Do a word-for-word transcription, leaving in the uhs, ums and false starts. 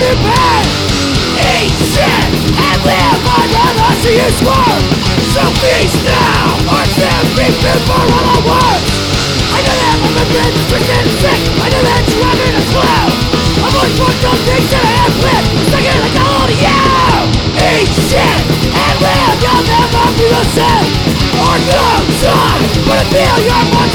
you pay. Eat shit and live on the loss you swore. So feast now, or simply before all I was. I know that I'm a bit freaking sick. I know that you're having a clue. I'm always fucked up things that I have lived. Stuck in like all of you. Eat shit and live, you'll never be the same. Or no time, but I feel your mind.